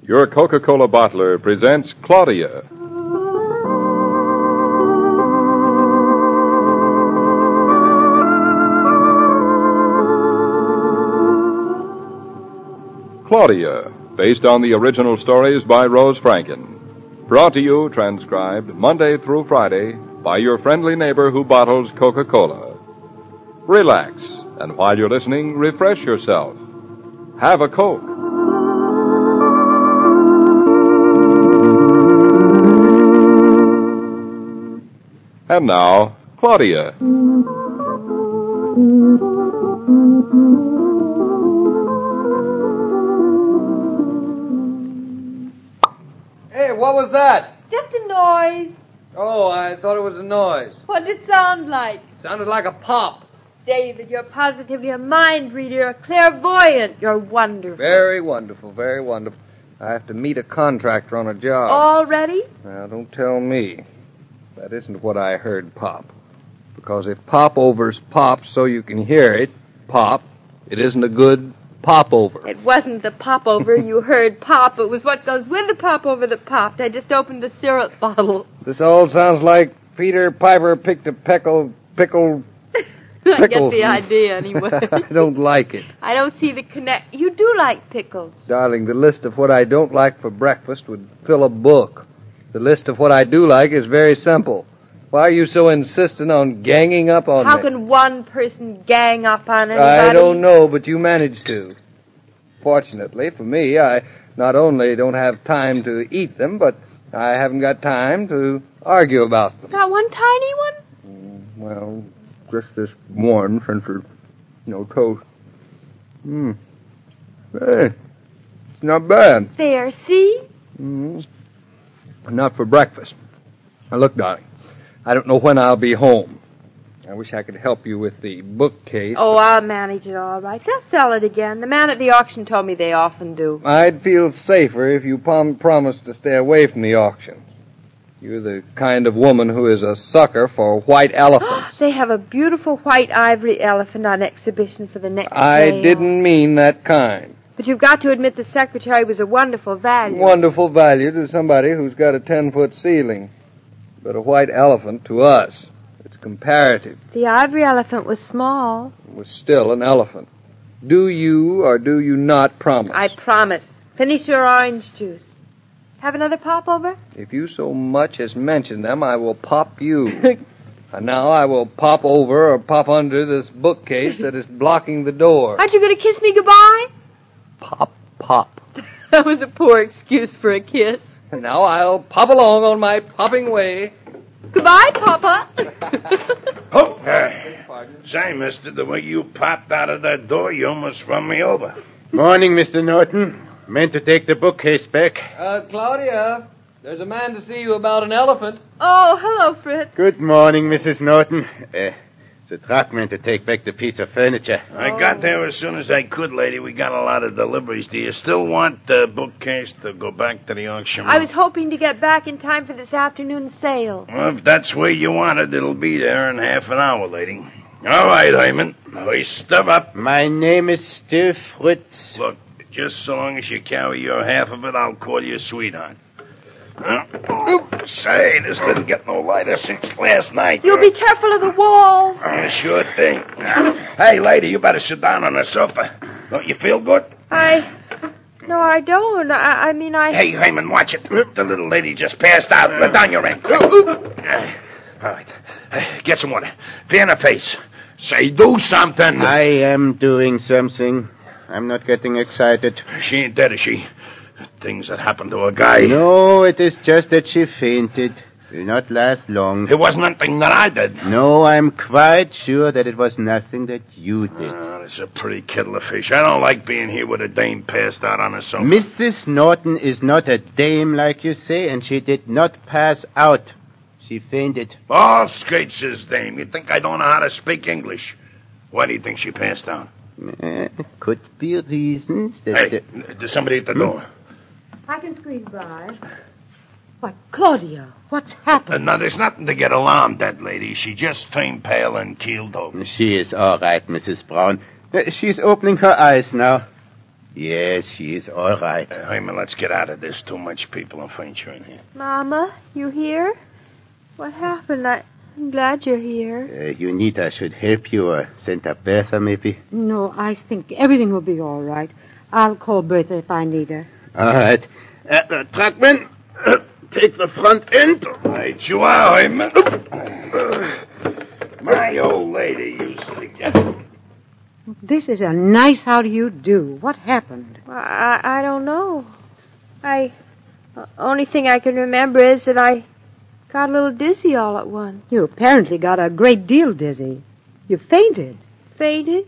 Your Coca-Cola bottler presents Claudia. Claudia, based on the original stories by Rose Franken. Brought to you, transcribed, Monday through Friday, by your friendly neighbor who bottles Coca-Cola. Relax, and while you're listening, refresh yourself. Have a Coke. And now, Claudia. Hey, what was that? Just a noise. Oh, I thought it was a noise. What did it sound like? Sounded like a pop. David, you're positively a mind reader, a clairvoyant. You're wonderful. Very wonderful, very wonderful. I have to meet a contractor on a job. Already? Now, don't tell me. That isn't what I heard pop. Because if popovers pop so you can hear it pop, it isn't a good popover. It wasn't the popover you heard pop. It was what goes with the popover that popped. I just opened the syrup bottle. This all sounds like Peter Piper picked a pickle. I get the idea, anyway. I don't like it. I don't see the connect. You do like pickles. Darling, the list of what I don't like for breakfast would fill a book. The list of what I do like is very simple. Why are you so insistent on ganging up on me? How can one person gang up on anybody? I don't know, but you managed to. Fortunately for me, I not only don't have time to eat them, but I haven't got time to argue about them. Got one tiny one? Well, just this one, since it's, toast. Hey, it's not bad. There, see? Not for breakfast. Now, look, darling, I don't know when I'll be home. I wish I could help you with the bookcase. Oh, I'll manage it all right. They'll sell it again. The man at the auction told me they often do. I'd feel safer if you promised to stay away from the auctions. You're the kind of woman who is a sucker for white elephants. They have a beautiful white ivory elephant on exhibition for the next I sale. didn't mean that kind. But you've got to admit the secretary was a wonderful value. Wonderful value to somebody who's got a 10-foot ceiling. But a white elephant to us, it's comparative. The ivory elephant was small. It was still an elephant. Do you or do you not promise? I promise. Finish your orange juice. Have another popover? If you so much as mention them, I will pop you. And now I will pop over or pop under this bookcase that is blocking the door. Aren't you going to kiss me goodbye? Pop, pop. That was a poor excuse for a kiss. And now I'll pop along on my popping way. Goodbye, Papa. Oh, say, mister, the way you popped out of that door, you almost run me over. Morning, Mr. Norton. Meant to take the bookcase back. Claudia, there's a man to see you about an elephant. Oh, hello, Fritz. Good morning, Mrs. Norton. The truck meant to take back the piece of furniture. I got there as soon as I could, lady. We got a lot of deliveries. Do you still want the bookcase to go back to the auction room? I was hoping to get back in time for this afternoon's sale. Well, if that's where you want it, it'll be there in half an hour, lady. All right, Hyman. We step up. My name is still Fritz. Look, just so long as you carry your half of it, I'll call you sweetheart. Say, this didn't get no lighter since last night. You'll be careful of the wall. Sure thing. Hey, lady, you better sit down on the sofa. Don't you feel good? No, I don't. I mean, Hey, Hyman, watch it. The little lady just passed out. Let down your hand. Quick. All right. Get some water. Fan her face. Say, do something. I am doing something. I'm not getting excited. She ain't dead, is she? Things that happened to a guy. No, it is just that she fainted. Will not last long. It wasn't nothing that I did. No, I'm quite sure that it was nothing that you did. Oh, this is a pretty kettle of fish. I don't like being here with a dame passed out on a sofa. Mrs. Norton is not a dame, like you say, and she did not pass out. She fainted. All skates, says dame. You think I don't know how to speak English? Why do you think she passed out? Could be reasons that... Hey, there's somebody at the door. I can squeeze by. Why, Claudia, what's happened? No, there's nothing to get alarmed at, lady. She just turned pale and keeled over. She is all right, Mrs. Brown. She's opening her eyes now. Yes, she is all right. Hyman, let's get out of this. Too much people and faint you in here. Mama, you here? What happened? I'm glad you're here. Unita should help you or send up Bertha, maybe. No, I think everything will be all right. I'll call Bertha if I need her. All right. Truckman, take the front end. Right you are, Hyman. My old lady used to get... This is a nice how do you do. What happened? Well, I don't know. Only thing I can remember is that I got a little dizzy all at once. You apparently got a great deal dizzy. You fainted. Fainted?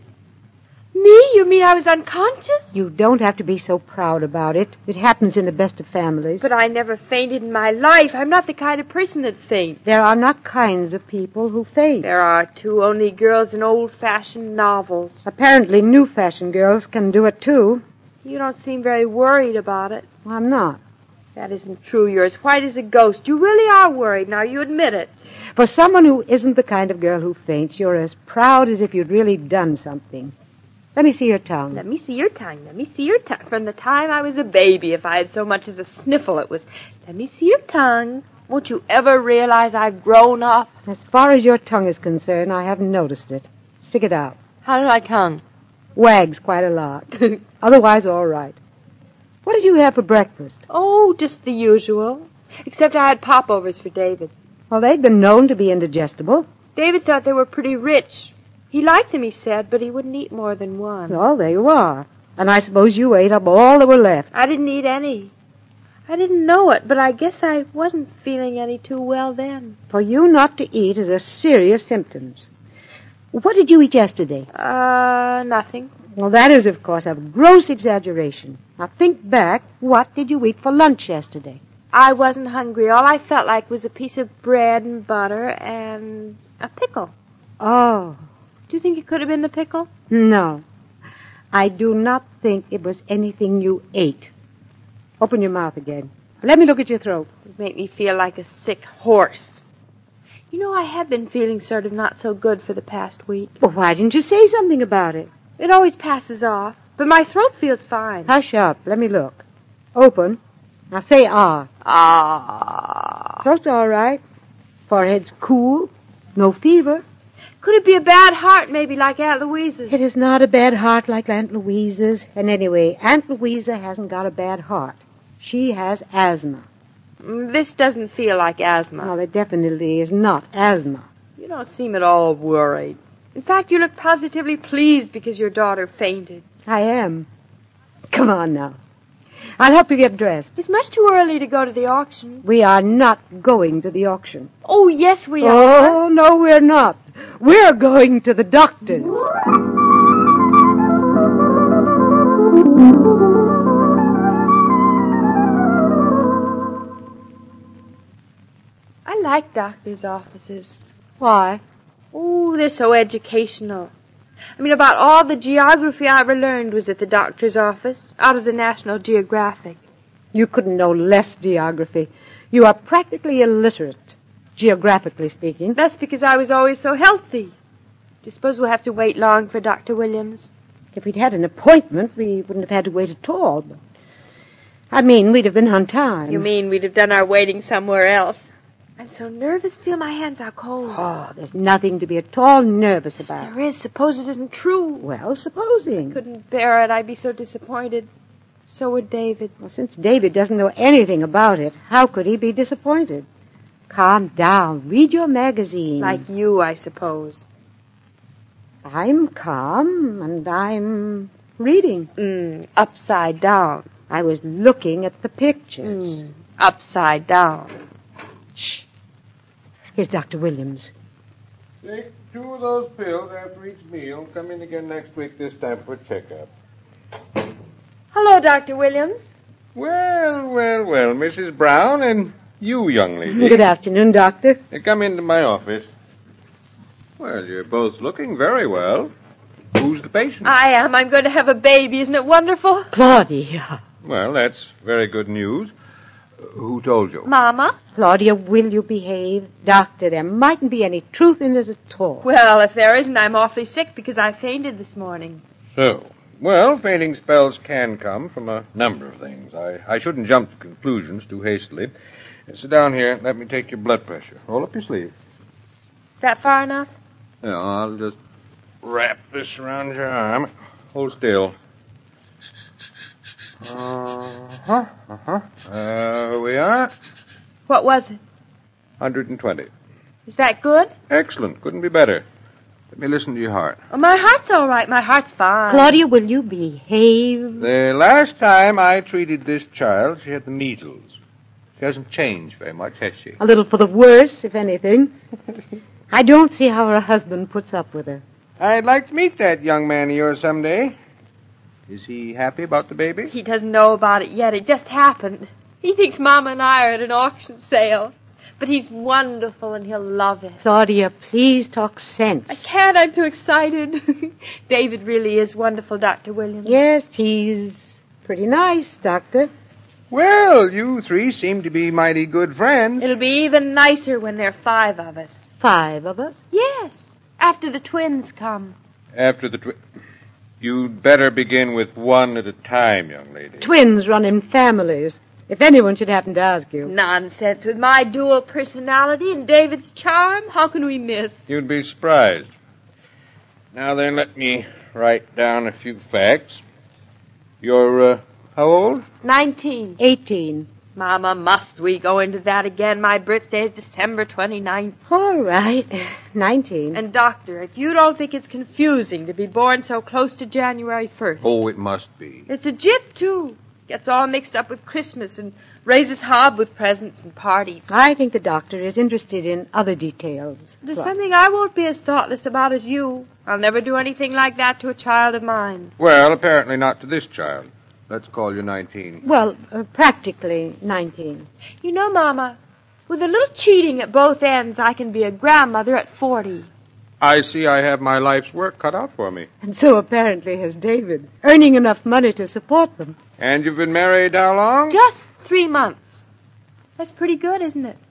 Me? You mean I was unconscious? You don't have to be so proud about it. It happens in the best of families. But I never fainted in my life. I'm not the kind of person that faints. There are not kinds of people who faint. There are too, only girls in old-fashioned novels. Apparently new-fashioned girls can do it, too. You don't seem very worried about it. Well, I'm not. That isn't true. You're as white as a ghost. You really are worried. Now, you admit it. For someone who isn't the kind of girl who faints, you're as proud as if you'd really done something. Let me see your tongue. Let me see your tongue. Let me see your tongue. From the time I was a baby, if I had so much as a sniffle, it was, let me see your tongue. Won't you ever realize I've grown up? As far as your tongue is concerned, I haven't noticed it. Stick it out. How did my tongue? Wags quite a lot. Otherwise, all right. What did you have for breakfast? Oh, just the usual. Except I had popovers for David. Well, they'd been known to be indigestible. David thought they were pretty rich. He liked them, he said, but he wouldn't eat more than one. Well, there you are. And I suppose you ate up all that were left. I didn't eat any. I didn't know it, but I guess I wasn't feeling any too well then. For you not to eat is a serious symptom. What did you eat yesterday? Nothing. Well, that is, of course, a gross exaggeration. Now, think back. What did you eat for lunch yesterday? I wasn't hungry. All I felt like was a piece of bread and butter and a pickle. Oh. Do you think it could have been the pickle? No. I do not think it was anything you ate. Open your mouth again. Let me look at your throat. It made me feel like a sick horse. You know, I have been feeling sort of not so good for the past week. Well, why didn't you say something about it? It always passes off, but my throat feels fine. Hush up. Let me look. Open. Now say ah. Ah. Throat's all right. Forehead's cool. No fever. Could it be a bad heart, maybe, like Aunt Louisa's? It is not a bad heart like Aunt Louisa's. And anyway, Aunt Louisa hasn't got a bad heart. She has asthma. This doesn't feel like asthma. Well, it definitely is not asthma. You don't seem at all worried. In fact, you look positively pleased because your daughter fainted. I am. Come on now. I'll help you get dressed. It's much too early to go to the auction. We are not going to the auction. Oh, yes, we are. Oh, no, we're not. We're going to the doctor's. I like doctors' offices. Why? Oh, they're so educational. I mean, about all the geography I ever learned was at the doctor's office, out of the National Geographic. You couldn't know less geography. You are practically illiterate, geographically speaking. That's because I was always so healthy. Do you suppose we'll have to wait long for Dr. Williams? If we'd had an appointment, we wouldn't have had to wait at all. But I mean, we'd have been on time. You mean we'd have done our waiting somewhere else? I'm so nervous. Feel my hands are cold. Oh, there's nothing to be at all nervous about. There is. Suppose it isn't true. Well, supposing. Couldn't bear it. I'd be so disappointed. So would David. Well, since David doesn't know anything about it, how could he be disappointed? Calm down. Read your magazine. Like you, I suppose. I'm calm, and I'm reading. Upside down. I was looking at the pictures. Upside down. Shh. Here's Dr. Williams. Take 2 of those pills after each meal. Come in again next week, this time for checkup. Hello, Dr. Williams. Well, Mrs. Brown, and you, young lady. Good afternoon, Doctor. Come into my office. Well, you're both looking very well. Who's the patient? I am. I'm going to have a baby. Isn't it wonderful? Claudia. Well, that's very good news. Who told you? Mama? Claudia, will you behave? Doctor, there mightn't be any truth in it at all. Well, if there isn't, I'm awfully sick because I fainted this morning. So, Well, fainting spells can come from a number of things. I shouldn't jump to conclusions too hastily. Sit down here and let me take your blood pressure. Roll up your sleeve. Is that far enough? Yeah, I'll just wrap this around your arm. Hold still. Here we are. What was it? 120. Is that good? Excellent. Couldn't be better. Let me listen to your heart. Oh, my heart's all right. My heart's fine. Claudia, will you behave? The last time I treated this child, she had the measles. She hasn't changed very much, has she? A little for the worse, if anything. I don't see how her husband puts up with her. I'd like to meet that young man of yours someday. Is he happy about the baby? He doesn't know about it yet. It just happened. He thinks Mama and I are at an auction sale. But he's wonderful and he'll love it. Claudia, please talk sense. I can't. I'm too excited. David really is wonderful, Dr. Williams. Yes, he's pretty nice, Doctor. Well, you three seem to be mighty good friends. It'll be even nicer when there are 5 of us. 5 of us? Yes, after the twins come. After the You'd better begin with one at a time, young lady. Twins run in families. If anyone should happen to ask you. Nonsense. With my dual personality and David's charm, how can we miss? You'd be surprised. Now then, let me write down a few facts. You're, how old? 19. 18. Mama, must we go into that again? My birthday is December 29th. All right. 19. And, Doctor, if you don't think it's confusing to be born so close to January 1st. Oh, it must be. It's a jip, too. Gets all mixed up with Christmas and raises hob with presents and parties. I think the doctor is interested in other details. There's something I won't be as thoughtless about as you. I'll never do anything like that to a child of mine. Well, apparently not to this child. Let's call you 19. Well, practically 19. You know, Mama, with a little cheating at both ends, I can be a grandmother at 40. I see I have my life's work cut out for me. And so apparently has David, earning enough money to support them. And you've been married how long? Just 3 months. That's pretty good, isn't it?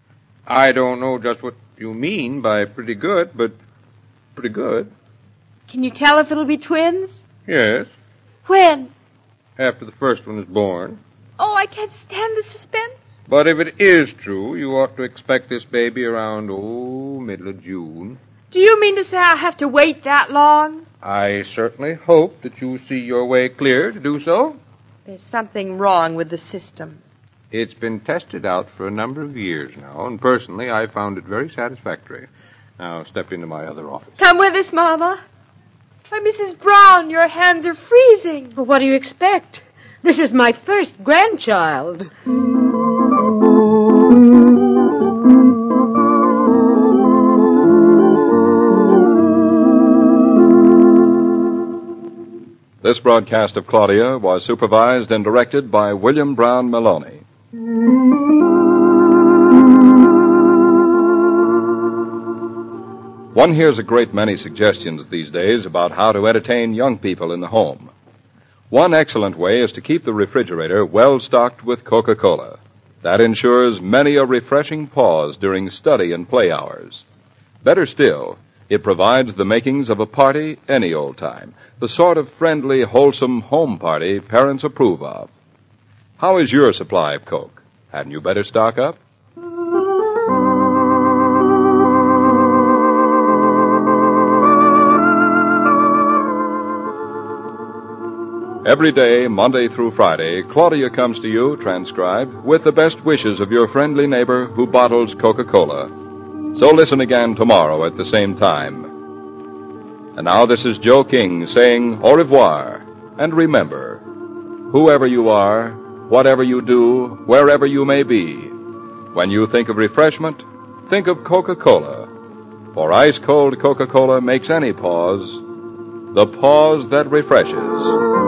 I don't know just what you mean by pretty good, but pretty good. Can you tell if it'll be twins? Yes, When? after the first one is born. Oh, I can't stand the suspense. But if it is true, you ought to expect this baby around, middle of June. Do you mean to say I'll have to wait that long? I certainly hope that you see your way clear to do so. There's something wrong with the system. It's been tested out for a number of years now, and personally I found it very satisfactory. Now step into my other office. Come with us, Mama. Why, Mrs. Brown, your hands are freezing. Well, what do you expect? This is my first grandchild. This broadcast of Claudia was supervised and directed by William Brown Maloney. One hears a great many suggestions these days about how to entertain young people in the home. One excellent way is to keep the refrigerator well stocked with Coca-Cola. That ensures many a refreshing pause during study and play hours. Better still, it provides the makings of a party any old time, the sort of friendly, wholesome home party parents approve of. How is your supply of Coke? Hadn't you better stock up? Every day, Monday through Friday, Claudia comes to you, transcribed, with the best wishes of your friendly neighbor who bottles Coca-Cola. So listen again tomorrow at the same time. And now this is Joe King saying au revoir. And remember, whoever you are, whatever you do, wherever you may be, when you think of refreshment, think of Coca-Cola. For ice-cold Coca-Cola makes any pause the pause that refreshes.